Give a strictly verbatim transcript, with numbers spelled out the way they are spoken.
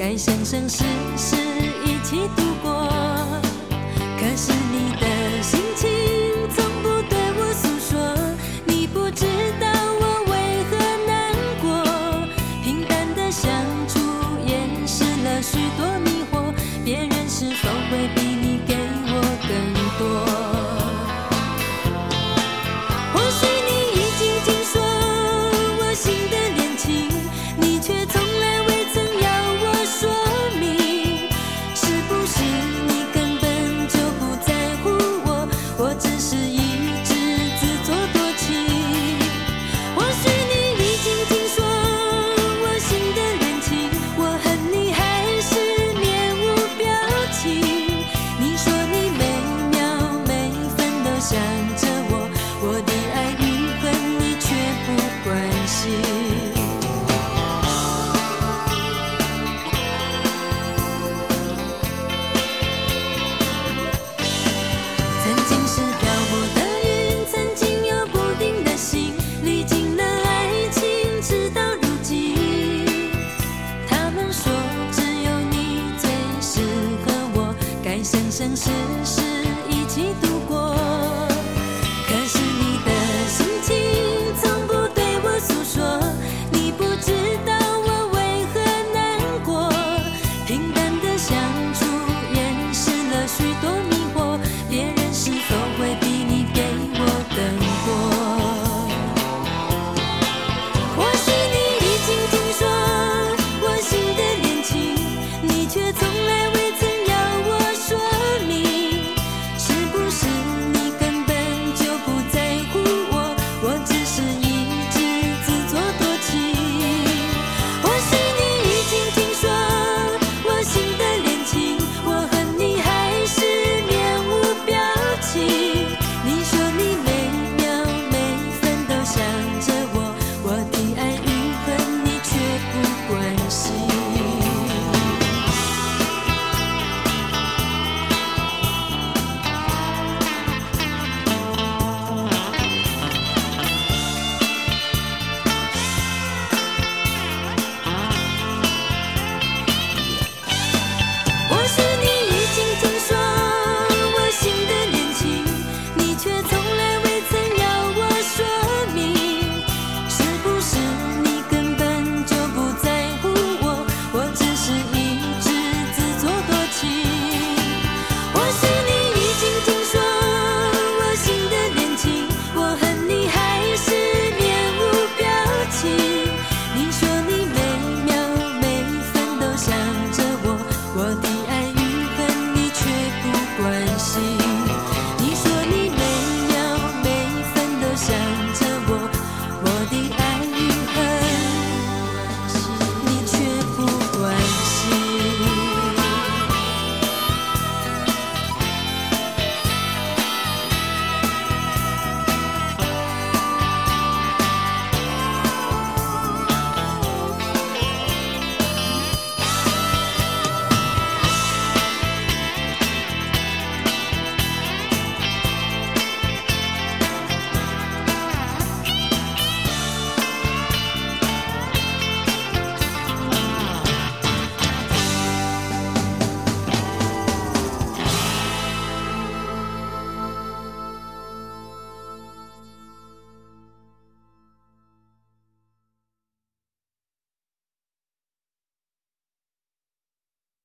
该生生世世一起度过。可是你的心情从不对我诉说，你不知道我为何难过。平淡的相处掩饰了许多迷惑，别人是否会比你给我更多？或许你已经听说我新的恋情，你却从来未曾要我说明，是不是你根本就不在乎我，我只是一直自作多情？或许你已经听说我新的恋情，我恨你还是面无表情，你说你每秒每分都想着我，我的爱与恨你却不关心。曾经是漂泊的云，曾经有不定的心，历经了爱情，直到如今。他们说只有你最适合我，该生生世世一起度过。